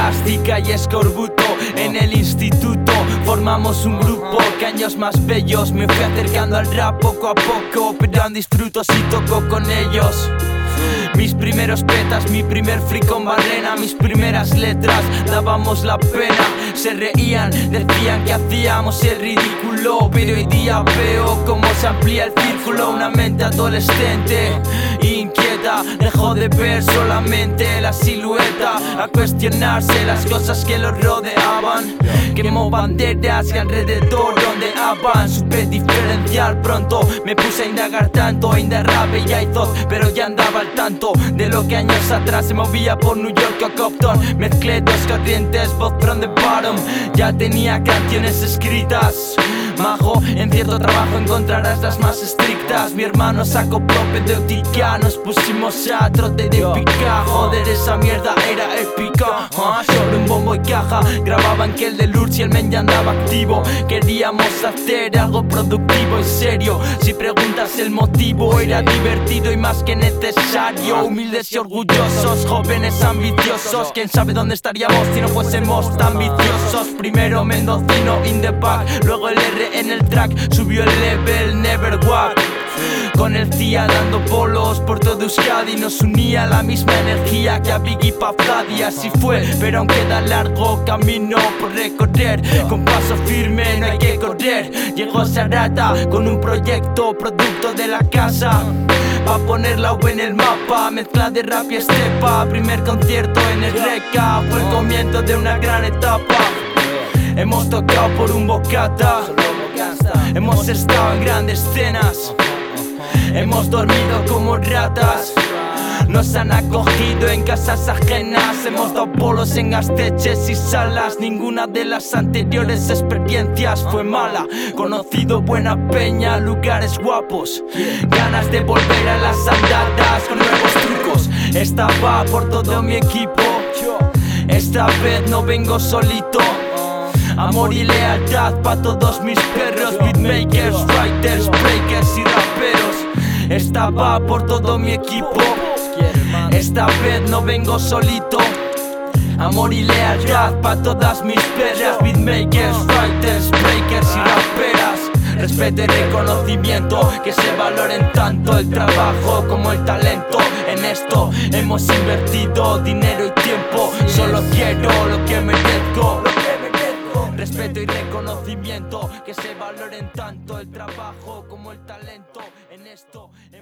plástica y escorbuto. En el instituto formamos un grupo que años más bellos me fui acercando al rap poco a poco, pero aún disfruto si toco con ellos. Mis primeros petas, mi primer free con barrena, mis primeras letras dábamos la pena. Se reían, decían que hacíamos el ridículo, pero hoy día veo cómo se amplía el círculo. Una mente adolescente inquieta dejó de ver solamente la silueta, a cuestionarse las cosas que los rodeaban. Quemó banderas y alrededor ondeaban. Supe diferenciar pronto, me puse a indagar tanto, indarrabe y Aizot, pero ya andaba al tanto de lo que años atrás se movía por New York o Compton. Mezclé dos corrientes, both from the bottom. Ya tenía canciones escritas. Majo, en cierto trabajo encontrarás las más estrictas. Mi hermano sacó propedéutica, nos pusimos a trote de pica. Joder, esa mierda era épica. Sobre un bombo y caja grababan que el de Lourdes y el men ya andaba activo. Queríamos hacer algo productivo y serio. Si preguntas el motivo, era divertido y más que necesario. Humildes y orgullosos, jóvenes ambiciosos. Quién sabe dónde estaríamos si no fuésemos tan viciosos. Primero mendocino in the back, luego el R en el track, subió el level, never walk. Con el CIA dando bolos por todo Euskadi, nos unía la misma energía que a Biggie Pafdadi. Así fue, pero aún queda largo camino por recorrer. Con paso firme no hay que correr. Llegó Sarata con un proyecto, producto de la casa, pa' poner la V en el mapa, mezcla de rap y estepa. Primer concierto en el Reca, fue el comienzo de una gran etapa. Hemos tocado por un bocata, hemos estado en grandes escenas, hemos dormido como ratas, nos han acogido en casas ajenas. Hemos dado bolos en gasteches y salas. Ninguna de las anteriores experiencias fue mala. Conocido buena peña, lugares guapos, ganas de volver a las andadas con nuevos trucos. Esta va por todo mi equipo, esta vez no vengo solito. Amor y lealtad pa' todos mis perros, beatmakers, writers, breakers y raperos. Esta va por todo mi equipo, esta vez no vengo solito. Amor y lealtad pa' todas mis perras, beatmakers, writers, breakers y raperas. Respeto y reconocimiento, que se valoren tanto el trabajo como el talento. En esto hemos invertido dinero y tiempo, solo quiero lo que merezco. Respeto y reconocimiento, que se valoren tanto el trabajo como el talento. En esto